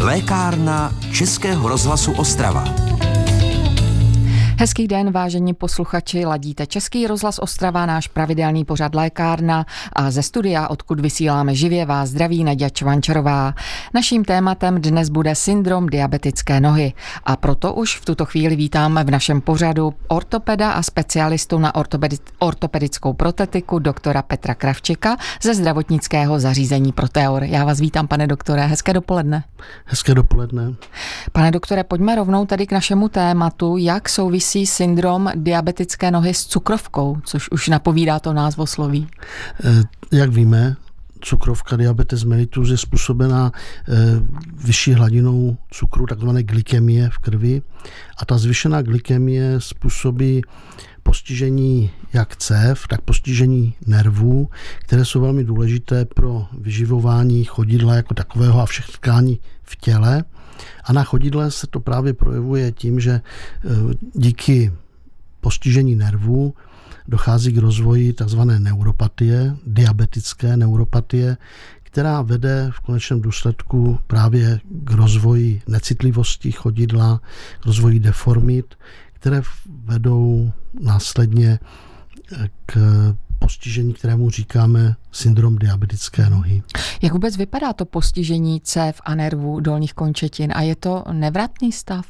Lékárna Českého rozhlasu Ostrava. Hezký den, vážení posluchači, ladíte Český rozhlas Ostrava, náš pravidelný pořad Lékárna, a ze studia, odkud vysíláme živě, vás zdraví Naďa Čvančarová. Naším tématem dnes bude syndrom diabetické nohy a proto už v tuto chvíli vítáme v našem pořadu ortopeda a specialistu na ortopedickou protetiku doktora Petra Kravčika ze zdravotnického zařízení Proteor. Já vás vítám, pane doktore, hezké dopoledne. Hezké dopoledne. Pane doktore, pojďme rovnou tady k našemu tématu, jak souvisí syndrom diabetické nohy s cukrovkou, což už napovídá to názvosloví. Jak víme, cukrovka, diabetes mellitus, je způsobená vyšší hladinou cukru, takzvané glykemie v krvi, a ta zvýšená glykemie způsobí postižení jak cév, tak postižení nervů, které jsou velmi důležité pro vyživování chodidla jako takového a všech tkání v těle. A na chodidle se to právě projevuje tím, že díky postižení nervů dochází k rozvoji tzv. Neuropatie, diabetické neuropatie, která vede v konečném důsledku právě k rozvoji necitlivosti chodidla, k rozvoji deformit, které vedou následně k postižení, kterému říkáme syndrom diabetické nohy. Jak vůbec vypadá to postižení cév a nervů dolních končetin a je to nevratný stav?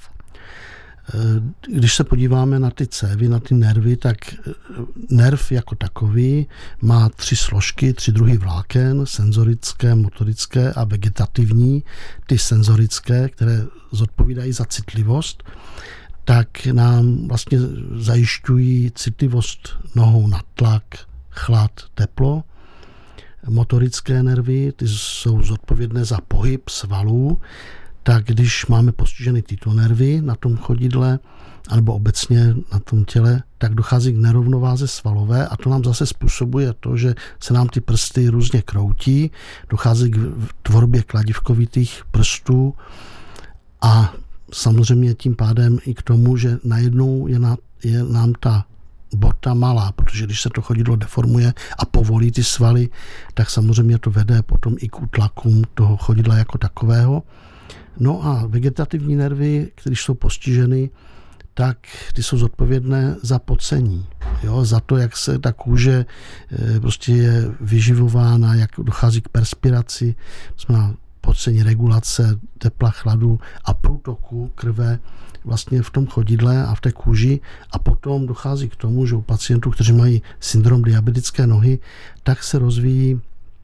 Když se podíváme na ty cévy, na ty nervy, tak nerv jako takový má 3 složky, 3 druhy vláken, senzorické, motorické a vegetativní. Ty senzorické, které zodpovídají za citlivost, tak nám vlastně zajišťují citlivost nohou na tlak, chlad, teplo. Motorické nervy, ty jsou zodpovědné za pohyb svalů, tak když máme postiženy tyto nervy na tom chodidle anebo obecně na tom těle, tak dochází k nerovnováze svalové a to nám zase způsobuje to, že se nám ty prsty různě kroutí, dochází k tvorbě kladivkovitých prstů a samozřejmě tím pádem i k tomu, že najednou je nám ta bota malá, protože když se to chodidlo deformuje a povolí ty svaly, tak samozřejmě to vede potom i k útlakům toho chodidla jako takového. No a vegetativní nervy, když jsou postiženy, tak ty jsou zodpovědné za pocení, za to, jak se ta kůže prostě je vyživována, jak dochází k perspiraci, znamená pocení regulace tepla, chladu a průtoku krve vlastně v tom chodidle a v té kůži, a potom dochází k tomu, že u pacientů, kteří mají syndrom diabetické nohy, tak se rozvíjí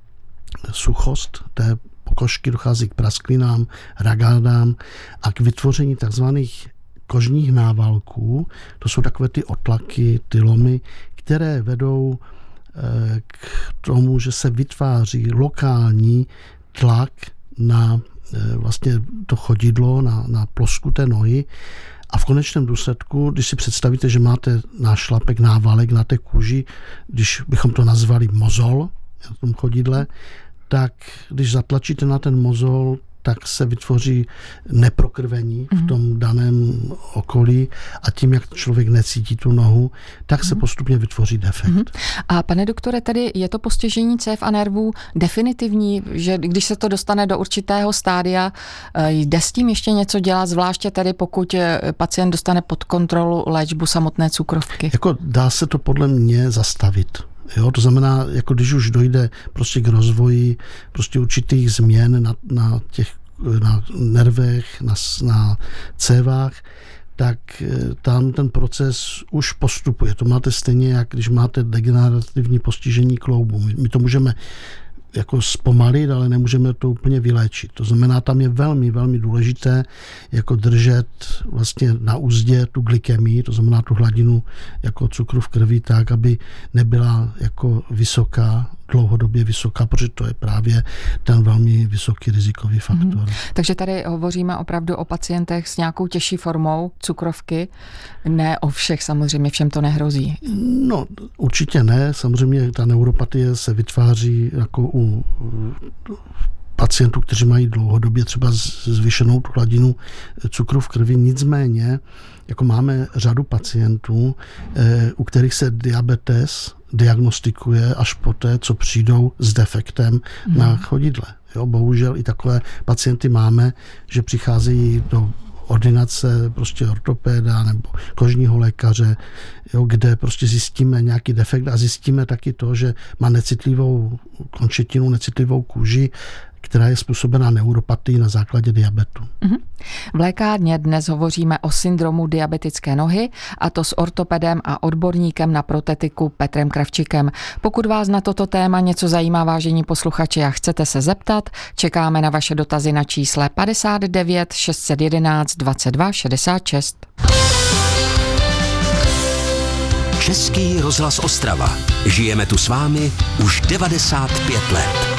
suchost té pokožky, dochází k prasklinám, ragádám a k vytvoření takzvaných kožních návalků. To jsou takové ty otlaky, ty lomy, které vedou k tomu, že se vytváří lokální tlak na vlastně to chodidlo, na plosku té nohy, a v konečném důsledku, když si představíte, že máte nášlapek, návalek na té kůži, když bychom to nazvali mozol na tom chodidle, tak když zatlačíte na ten mozol, tak se vytvoří neprokrvení v tom daném okolí a tím, jak člověk necítí tu nohu, tak se postupně vytvoří defekt. A pane doktore, tedy je to postižení cév a nervů definitivní, že když se to dostane do určitého stádia, jde s tím ještě něco dělat, zvláště tedy pokud pacient dostane pod kontrolu léčbu samotné cukrovky? Dá se to podle mě zastavit. To znamená, jako když už dojde prostě k rozvoji prostě určitých změn na nervech, na cévách, tak tam ten proces už postupuje. To máte stejně, jak když máte degenerativní postižení kloubu. My to můžeme jako zpomalit, ale nemůžeme to úplně vyléčit. To znamená, tam je velmi, velmi důležité jako držet vlastně na úzdě tu glykemii, to znamená tu hladinu jako cukru v krvi, tak, aby nebyla jako vysoká, dlouhodobě vysoká, protože to je právě ten velmi vysoký rizikový faktor. Takže tady hovoříme opravdu o pacientech s nějakou těžší formou cukrovky, ne o všech, samozřejmě všem to nehrozí. No, určitě ne, samozřejmě ta neuropatie se vytváří jako u pacientů, kteří mají dlouhodobě třeba zvýšenou tu hladinu cukru v krvi, nicméně jako máme řadu pacientů, u kterých se diabetes diagnostikuje až poté, co přijdou s defektem na chodidle. Jo, bohužel i takové pacienty máme, že přicházejí do ordinace prostě ortopéda nebo kožního lékaře, jo, kde prostě zjistíme nějaký defekt a zjistíme taky to, že má necitlivou končetinu, necitlivou kůži, která je způsobená neuropatií na základě diabetu. V lékárně dnes hovoříme o syndromu diabetické nohy, a to s ortopedem a odborníkem na protetiku Petrem Kravčikem. Pokud vás na toto téma něco zajímá, vážení posluchači, a chcete se zeptat, čekáme na vaše dotazy na čísle 59 611 22 66. Český rozhlas Ostrava. Žijeme tu s vámi už 95 let.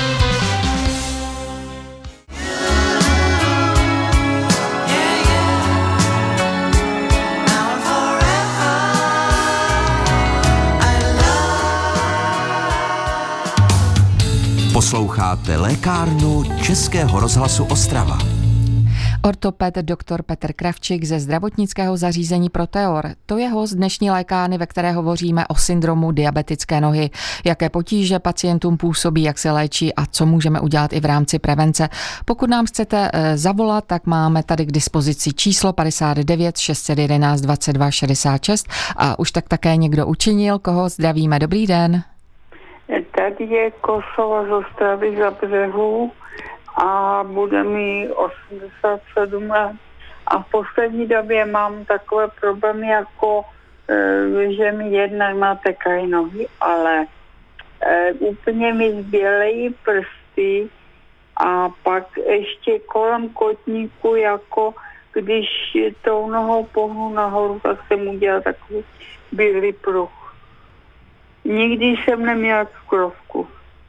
Posloucháte lékárnu Českého rozhlasu Ostrava. Ortoped dr. Petr Kravčik ze zdravotnického zařízení Proteor. To je host dnešní lékárny, ve které hovoříme o syndromu diabetické nohy. Jaké potíže pacientům působí, jak se léčí a co můžeme udělat i v rámci prevence. Pokud nám chcete zavolat, tak máme tady k dispozici číslo 59 611 22 66 a už tak také někdo učinil, koho zdravíme. Dobrý den. Tady je Kosova z Ostravy za Břehu a bude mi 87 let. A v poslední době mám takové problémy, jako že mi jednak natékají nohy, ale úplně mi zbělejí prsty a pak ještě kolem kotníku, jako když tou nohou pohnu nahoru, tak jsem udělal takový bílý pruh. Nikdy jsem neměla cukrovku.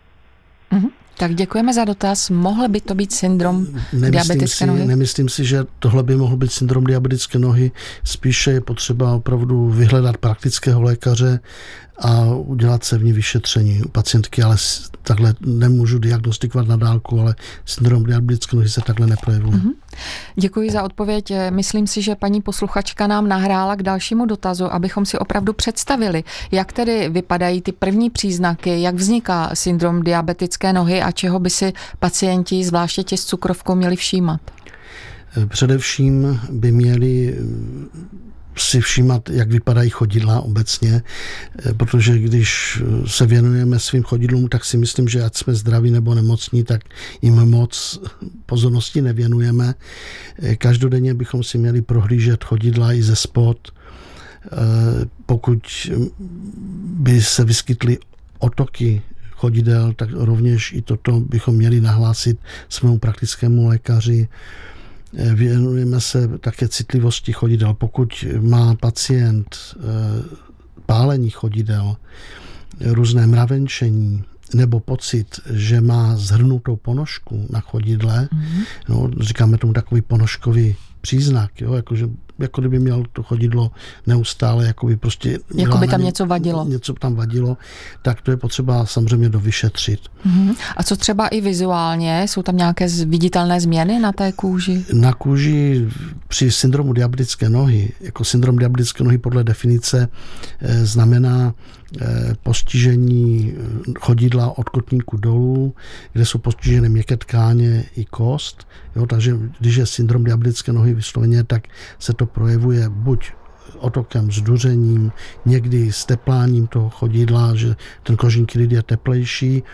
Tak děkujeme za dotaz. Mohl by to být syndrom diabetické nohy? Nemyslím si, že tohle by mohl být syndrom diabetické nohy. Spíše je potřeba opravdu vyhledat praktického lékaře a udělat cévní vyšetření u pacientky, ale takhle nemůžu diagnostikovat na dálku, ale syndrom diabetické nohy se takhle neprojevuje. Děkuji za odpověď. Myslím si, že paní posluchačka nám nahrála k dalšímu dotazu, abychom si opravdu představili, jak tedy vypadají ty první příznaky, jak vzniká syndrom diabetické nohy a čeho by si pacienti, zvláště ti s cukrovkou, měli všímat. Především by měli si všímat, jak vypadají chodidla obecně, protože když se věnujeme svým chodidlům, tak si myslím, že ať jsme zdraví nebo nemocní, tak jim moc pozornosti nevěnujeme. Každodenně bychom si měli prohlížet chodidla i ze spod. Pokud by se vyskytly otoky chodidel, tak rovněž i toto bychom měli nahlásit svému praktickému lékaři. Věnujeme se také citlivosti chodidel. Pokud má pacient pálení chodidel, různé mravenčení nebo pocit, že má zhrnutou ponožku na chodidle, no, říkáme tomu takový ponožkový příznak, jo, jako kdyby měl to chodidlo neustále, jakoby prostě... Jako by tam něco vadilo. Něco tam vadilo, tak to je potřeba samozřejmě dovyšetřit. A co třeba i vizuálně? Jsou tam nějaké viditelné změny na té kůži? Na kůži při syndromu diabetické nohy, jako syndrom diabetické nohy podle definice znamená postižení chodidla od kotníku dolů, kde jsou postižené měkké tkáně i kost. Jo, takže když je syndrom diabetické nohy vysloveně, tak se to projevuje buď otokem, zduřením, někdy stepláním toho chodidla, že ten kožní kryt je teplejší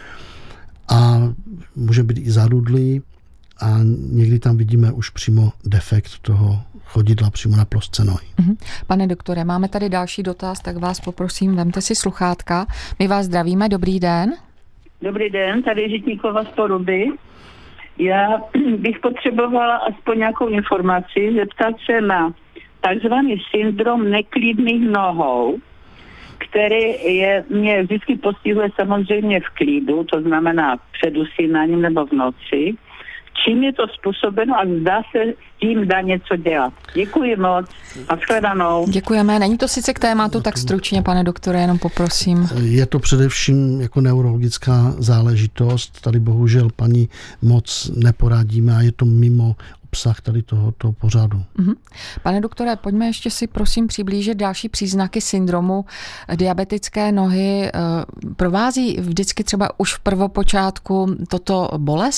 a může být i zarudlý a někdy tam vidíme už přímo defekt toho chodidla přímo na plosce nohy. Pane doktore, máme tady další dotaz, tak vás poprosím, vemte si sluchátka. My vás zdravíme, dobrý den. Dobrý den, tady Žitníkova z Poruby. Já bych potřebovala aspoň nějakou informaci, zeptat se na takzvaný syndrom neklidných nohou, který mě vždycky postihuje samozřejmě v klidu, to znamená před usínáním nebo v noci. Čím je to způsobeno a zdá se s tím dá něco dělat. Děkuji moc. A shledanou. Děkujeme. Není to sice k tématu, tak stručně, pane doktore, jenom poprosím. Je to především jako neurologická záležitost. Tady bohužel paní moc neporadíme a je to mimo obsah tady tohoto pořadu. Pane doktore, pojďme ještě si prosím přiblížit další příznaky syndromu diabetické nohy. Provází vždycky třeba už v prvopočátku toto bolest?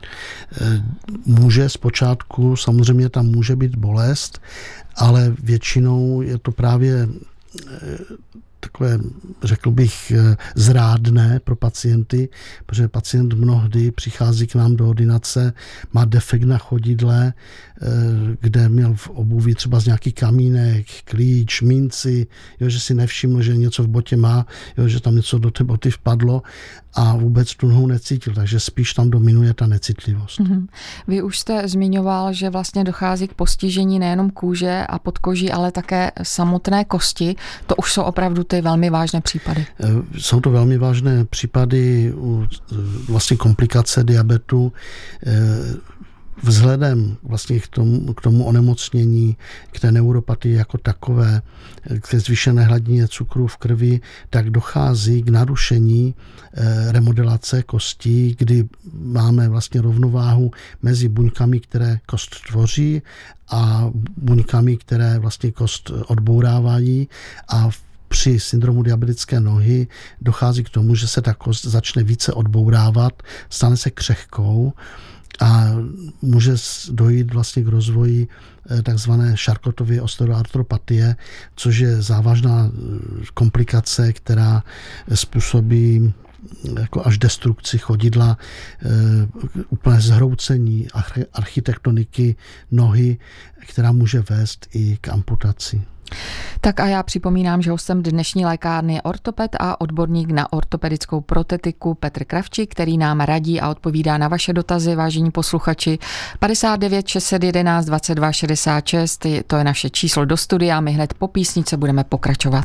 Může zpočátku, samozřejmě tam může být bolest, ale většinou je to právě takové, řekl bych, zrádné pro pacienty, protože pacient mnohdy přichází k nám do ordinace, má defekt na chodidle, kde měl v obuvi třeba z nějaký kamínek, klíč, minci, jo, že si nevšiml, že něco v botě má, jo, že tam něco do té boty vpadlo a vůbec tu nohu necítil, takže spíš tam dominuje ta necitlivost. Mm-hmm. Vy už jste zmiňoval, že vlastně dochází k postižení nejenom kůže a podkoží, ale také samotné kosti. To už jsou opravdu ty velmi vážné případy. Jsou to velmi vážné případy vlastně komplikace diabetu. Vzhledem vlastně k tomu onemocnění, k té neuropatii jako takové, k zvýšené hladině cukru v krvi, tak dochází k narušení remodelace kostí, kdy máme vlastně rovnováhu mezi buňkami, které kost tvoří, a buňkami, které vlastně kost odbourávají, a při syndromu diabetické nohy dochází k tomu, že se ta kost začne více odbourávat, stane se křehkou a může dojít vlastně k rozvoji takzvané Charcotovy osteoartropatie, což je závažná komplikace, která způsobí jako až destrukci chodidla, úplné zhroucení architektoniky nohy, která může vést i k amputaci. Tak a já připomínám, že hostem dnešní lékárny je ortoped a odborník na ortopedickou protetiku Petr Kravčík, který nám radí a odpovídá na vaše dotazy, vážení posluchači. 59 611 22 66, to je naše číslo do studia, my hned po písničce budeme pokračovat.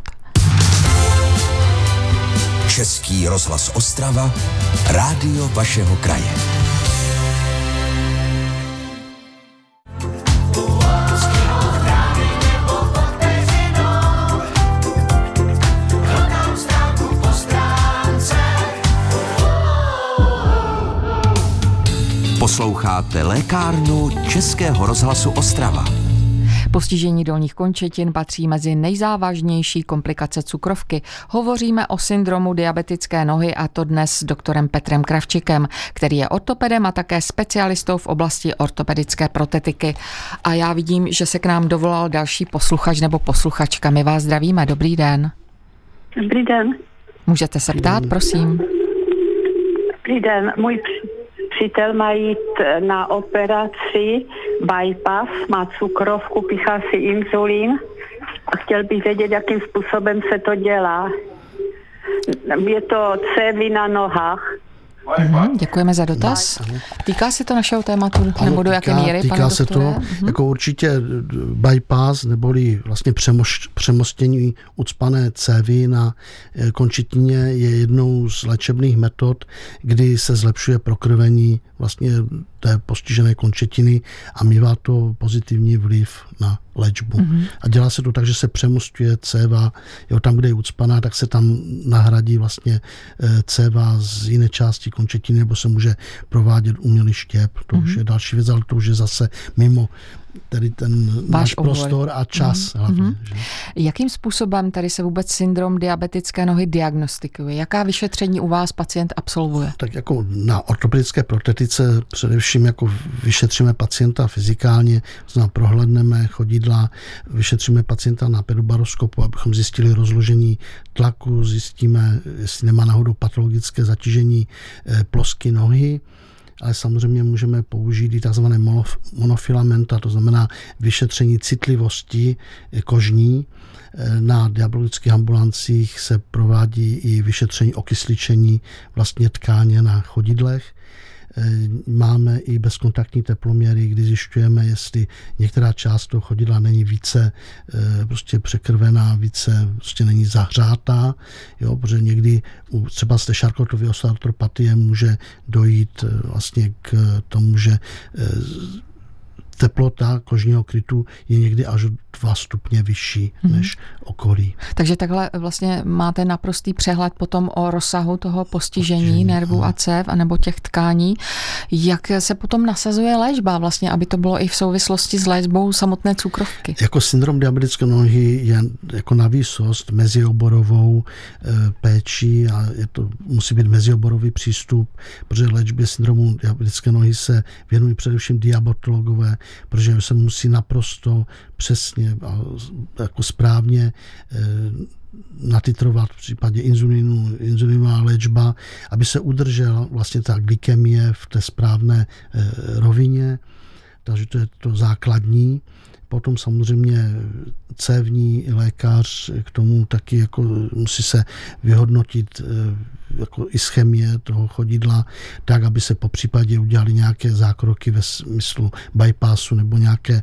Český rozhlas Ostrava, rádio vašeho kraje. Posloucháte lékárnu Českého rozhlasu Ostrava. Postižení dolních končetin patří mezi nejzávažnější komplikace cukrovky. Hovoříme o syndromu diabetické nohy, a to dnes s doktorem Petrem Kravčíkem, který je ortopedem a také specialistou v oblasti ortopedické protetiky. A já vidím, že se k nám dovolal další posluchač nebo posluchačka. My vás zdravíme. Dobrý den. Dobrý den. Můžete se ptát, prosím. Dobrý den. Můj přítel má jít na operaci bypass, má cukrovku, píchá si inzulín a chtěl bych vědět, jakým způsobem se to dělá. Je to cévy na nohách. Děkujeme za dotaz. Týká se to našeho tématu, nebo do jaké míry, týká pane se doktore? to, jako určitě bypass, neboli vlastně přemostění ucpané cévy na končetině je jednou z léčebných metod, kdy se zlepšuje prokrvení vlastně té postižené končetiny a mívá to pozitivní vliv na léčbu. A dělá se to tak, že se přemostuje céva, jo, tam, kde je ucpaná, tak se tam nahradí vlastně céva z jiné části končetiny, nebo se může provádět umělý štěp. To už je další věc, ale to už je zase mimo tedy ten náš prostor a čas hlavně. Že? Jakým způsobem tady se vůbec syndrom diabetické nohy diagnostikuje? Jaká vyšetření u vás pacient absolvuje? Tak jako na ortopedické protetice především jako vyšetříme pacienta fyzikálně, znamená prohlédneme chodidla, vyšetříme pacienta na pedobaroskopu, abychom zjistili rozložení tlaku, zjistíme, jestli nemá náhodou patologické zatížení plosky nohy. Ale samozřejmě můžeme použít i tzv. Monofilamenta, to znamená vyšetření citlivosti kožní. Na diabetických ambulancích se provádí i vyšetření okysličení vlastně tkáně na chodidlech. Máme i bezkontaktní teploměry, kdy zjišťujeme, jestli některá část toho chodidla není více prostě překrvená, více prostě není zahřátá, jo, protože někdy třeba z té Charcotovy osteoartropatie může dojít vlastně k tomu, že teplota kožního krytu je někdy až 2 stupně vyšší než okolí. Takže takhle vlastně máte naprostý přehled potom o rozsahu toho postižení nervů a cév anebo těch tkání. Jak se potom nasazuje léčba vlastně, aby to bylo i v souvislosti s léčbou samotné cukrovky? Jako syndrom diabetické nohy je jako navýsost mezioborovou péčí a musí být mezioborový přístup, protože léčbě syndromu diabetické nohy se věnují především diabetologové, protože se musí naprosto přesně a jako správně natitrovat v případě inzulinová léčba, aby se udržela vlastně ta glykemie v té správné rovině, takže to je to základní. Potom samozřejmě cévní lékař k tomu taky jako musí se vyhodnotit jako ischemie toho chodidla, tak, aby se po případě udělali nějaké zákroky ve smyslu bypassu nebo nějakého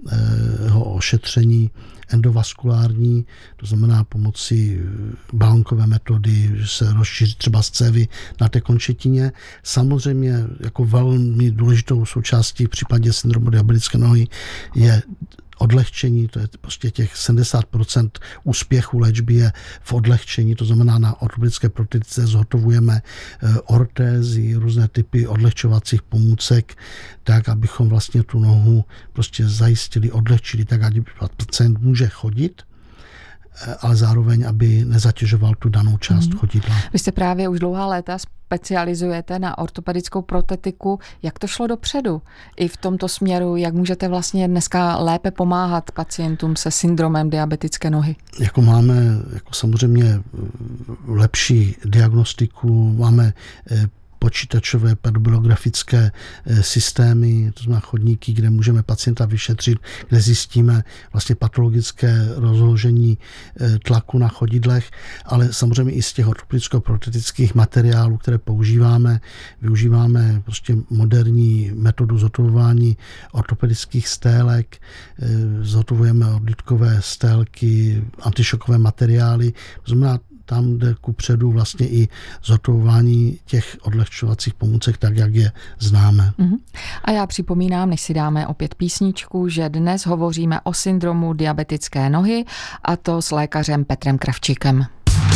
ošetření endovaskulární, to znamená pomocí balonkové metody, že se rozšíří třeba z cévy na té končetině. Samozřejmě jako velmi důležitou součástí v případě syndromu diabetické nohy je odlehčení, to je prostě těch 70% úspěchu léčby je v odlehčení, to znamená na ortopedické protetice zhotovujeme ortézy, různé typy odlehčovacích pomůcek, tak, abychom vlastně tu nohu prostě zajistili, odlehčili, tak, aby pacient může chodit, ale zároveň, aby nezatěžoval tu danou část chodidla. Vy jste právě už dlouhá léta specializujete na ortopedickou protetiku. Jak to šlo dopředu? I v tomto směru, jak můžete vlastně dneska lépe pomáhat pacientům se syndromem diabetické nohy? Jako máme jako samozřejmě lepší diagnostiku, máme počítačové pedobiografické systémy, to znamená chodníky, kde můžeme pacienta vyšetřit, kde zjistíme vlastně patologické rozložení tlaku na chodidlech, ale samozřejmě i z těch ortopedicko-protetických materiálů, které používáme, využíváme prostě moderní metodu zhotovování ortopedických stélek, zhotovujeme odlitkové stélky, antišokové materiály, to znamená, tam jde kupředu vlastně i zhotovování těch odlehčovacích pomůcek, tak jak je známe. A já připomínám, než si dáme opět písničku, že dnes hovoříme o syndromu diabetické nohy, a to s lékařem Petrem Kravčíkem.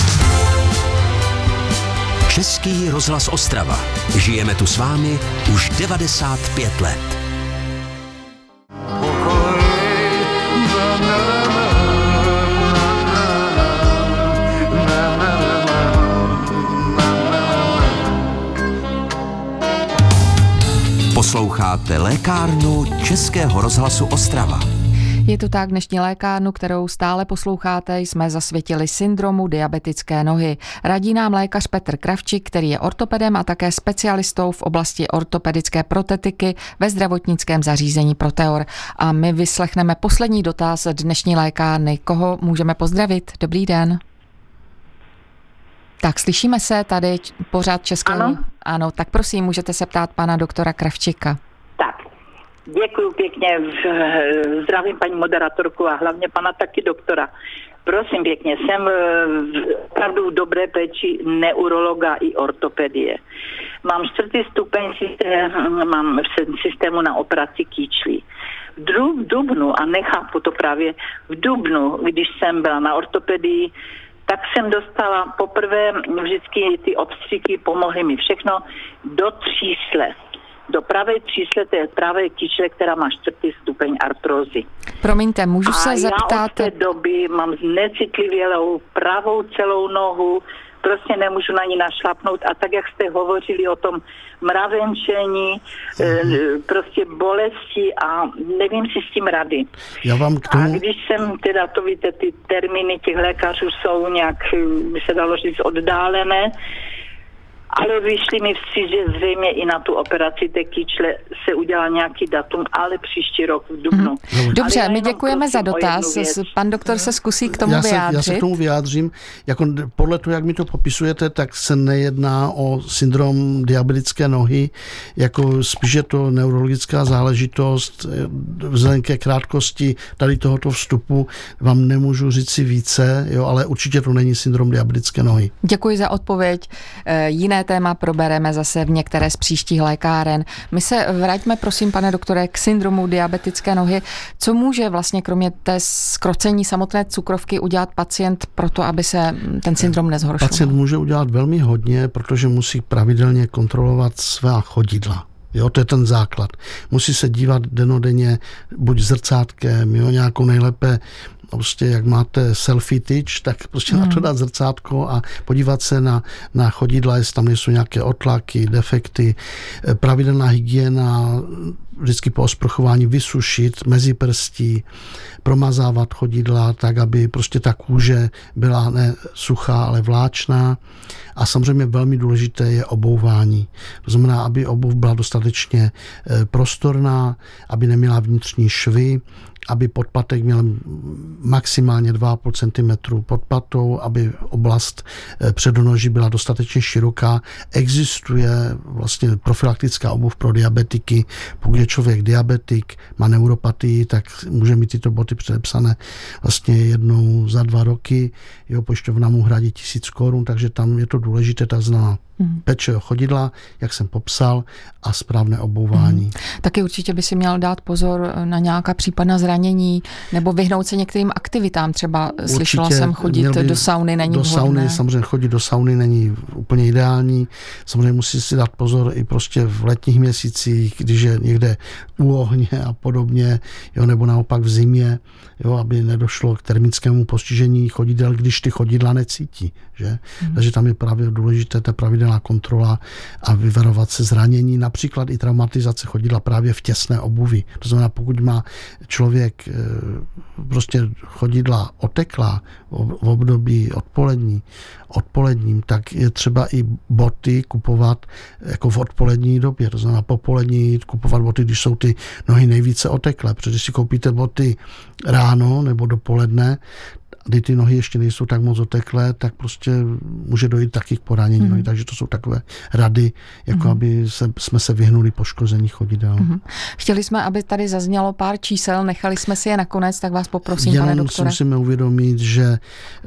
Český rozhlas Ostrava. Žijeme tu s vámi už 95 let. Posloucháte lékárnu Českého rozhlasu Ostrava. Je to tak, dnešní lékárnu, kterou stále posloucháte, jsme zasvětili syndromu diabetické nohy. Radí nám lékař Petr Kravčík, který je ortopedem a také specialistou v oblasti ortopedické protetiky ve zdravotnickém zařízení Proteor. A my vyslechneme poslední dotaz dnešní lékárny. Koho můžeme pozdravit? Dobrý den. Tak, slyšíme se tady pořád českého. Ano, tak prosím, můžete se ptát pana doktora Kravčíka. Tak, děkuji pěkně, zdravím paní moderatorku a hlavně pana taky doktora. Prosím pěkně, jsem opravdu v dobré péči neurologa i ortopedie. Mám 4. stupeň mám v systému na operaci kýčlí. V dubnu, a nechápu to právě, v dubnu, když jsem byla na ortopedii, tak jsem dostala poprvé vždycky ty odstřiky, pomohly mi všechno, do třísle. Do pravé třísle, to je pravé kyčle, která má 4. stupeň artrózy. Promiňte, můžu se zeptat? Já od té doby mám znecitlivělou pravou celou nohu, prostě nemůžu na ní našlapnout a tak, jak jste hovořili o tom mravenčení, prostě bolesti a nevím si s tím rady. Já vám k tomu... A když jsem teda, to víte, ty termíny těch lékařů jsou nějak, by se dalo říct, oddálené, ale vyšli mi vstříc, že zřejmě i na tu operaci té kyčle se udělá nějaký datum, ale příští rok v dubnu. Dobře, my děkujeme za dotaz. Pan doktor se zkusí k tomu vyjádřit. Já se k tomu vyjádřím. Jako podle toho, jak mi to popisujete, tak se nejedná o syndrom diabetické nohy, jako spíš je to neurologická záležitost. Vzhledem ke krátkosti tady tohoto vstupu vám nemůžu říct si více, jo, ale určitě to není syndrom diabetické nohy. Děkuji za odpověď. Jiné téma probereme zase v některé z příštích lékáren. My se vraťme, prosím, pane doktore, k syndromu diabetické nohy. Co může vlastně kromě té zkrocení samotné cukrovky udělat pacient pro to, aby se ten syndrom nezhoršoval? Pacient může udělat velmi hodně, protože musí pravidelně kontrolovat svá chodidla. Jo, to je ten základ. Musí se dívat dennodenně buď zrcátkem, jo, nějakou nejlépe prostě jak máte selfie tyč, tak prostě na to dát zrcátko a podívat se na chodidla, jestli tam nejsou nějaké otlaky, defekty, pravidelná hygiena, vždycky po osprchování vysušit mezi prstí, promazávat chodidla tak, aby prostě ta kůže byla ne suchá, ale vláčná. A samozřejmě velmi důležité je obouvání. To znamená, aby obuv byla dostatečně prostorná, aby neměla vnitřní švy, aby podpatek měl maximálně 2,5 cm pod patou, aby oblast předonoží byla dostatečně široká. Existuje vlastně profilaktická obuv pro diabetiky. Pokud je člověk diabetik, má neuropatii, tak může mít tyto boty předepsané vlastně jednou za 2 roky. Jeho pojišťovna mu hradí 1000 korun, takže tam je to důležité, ta zná péče o chodidla, jak jsem popsal, a správné obouvání. Taky určitě by si měl dát pozor na nějaká případná zranění nebo vyhnout se některým aktivitám. Třeba slyšela jsem, chodit do sauny není vhodné. Sauny, samozřejmě chodit do sauny není úplně ideální. Samozřejmě musí si dát pozor i prostě v letních měsících, když je někde u ohně a podobně, jo, nebo naopak v zimě, jo, aby nedošlo k termickému postižení chodidel, když ty chodidla necítí. Že? Takže tam je právě důležité ta pravidelná kontrola a vyvarovat se zranění, například i traumatizace chodidla právě v těsné obuvi. To znamená, pokud má člověk prostě chodidla oteklá v období odpoledním, tak je třeba i boty kupovat jako v odpolední době. To znamená popolední kupovat boty, když jsou ty nohy nejvíce oteklé. Protože když si koupíte boty ráno nebo dopoledne, kdy ty nohy ještě nejsou tak moc oteklé, tak prostě může dojít taky k poranění nohy. Takže to jsou takové rady, jako aby jsme se vyhnuli poškození chodidel. Chtěli jsme, aby tady zaznělo pár čísel, nechali jsme si je nakonec, tak vás poprosím, pane doktore. Jenom si musíme uvědomit, že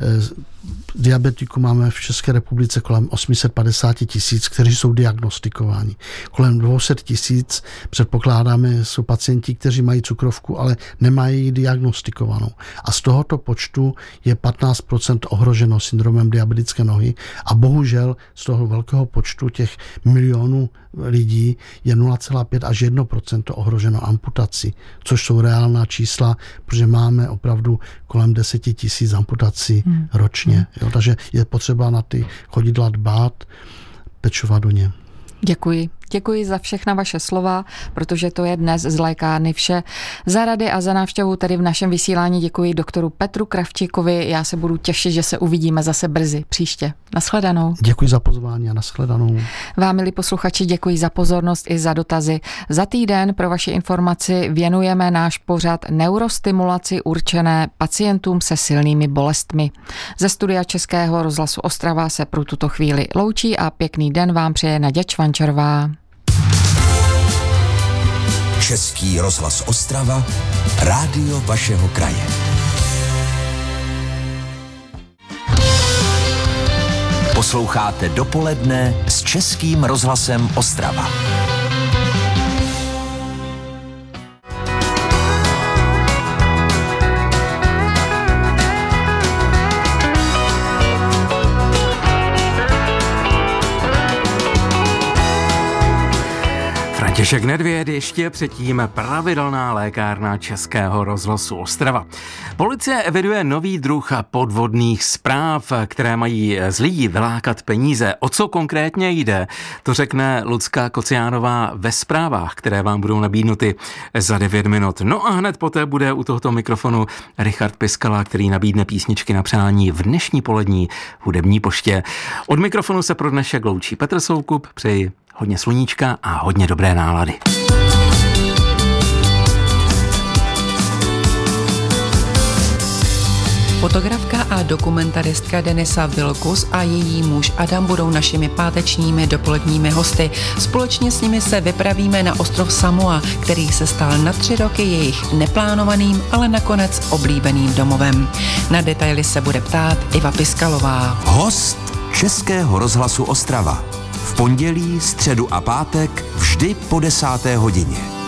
diabetiků máme v České republice kolem 850 000, kteří jsou diagnostikováni. Kolem 200 000 předpokládáme, jsou pacienti, kteří mají cukrovku, ale nemají ji diagnostikovanou. A z tohoto počtu je 15% ohroženo syndromem diabetické nohy a bohužel z toho velkého počtu těch milionů lidí je 0,5 až 1% ohroženo amputací, což jsou reálná čísla, protože máme opravdu kolem 10 000 amputací ročně. Jo, takže je potřeba na ty chodidla dbát, pečovat o ně. Děkuji za všechna vaše slova, protože to je dnes z lékárny vše. Za rady a za návštěvu tedy v našem vysílání děkuji doktoru Petru Kravčíkovi. Já se budu těšit, že se uvidíme zase brzy příště. Naschledanou. Děkuji za pozvání a naschledanou. Vám, milí posluchači, děkuji za pozornost i za dotazy. Za týden pro vaši informaci věnujeme náš pořad neurostimulaci určené pacientům se silnými bolestmi. Ze studia Českého rozhlasu Ostrava se pro tuto chvíli loučí a pěkný den vám přeje Naděja Čvančarová. Český rozhlas Ostrava, rádio vašeho kraje. Posloucháte Dopoledne s Českým rozhlasem Ostrava. František Nedvěd, ještě předtím pravidelná lékárna Českého rozhlasu Ostrava. Policie eviduje nový druh podvodných zpráv, které mají z lidí vylákat peníze. O co konkrétně jde, to řekne Lucka Kociánová ve zprávách, které vám budou nabídnuty za 9 minut. No a hned poté bude u tohoto mikrofonu Richard Piskala, který nabídne písničky na přání v dnešní polední hudební poště. Od mikrofonu se pro dnešek loučí Petr Soukup, přeji hodně sluníčka a hodně dobré nálady. Fotografka a dokumentaristka Denisa Vilkus a její muž Adam budou našimi pátečními dopoledními hosty. Společně s nimi se vypravíme na ostrov Samoa, který se stal na 3 roky jejich neplánovaným, ale nakonec oblíbeným domovem. Na detaily se bude ptát Iva Piskalová. Host Českého rozhlasu Ostrava. V pondělí, středu a pátek vždy po 10. hodině.